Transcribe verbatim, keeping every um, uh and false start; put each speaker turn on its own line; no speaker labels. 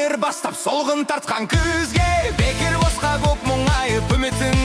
айырбастап солғын тартқан күзге, бекер босқа көп мұңайып үмітің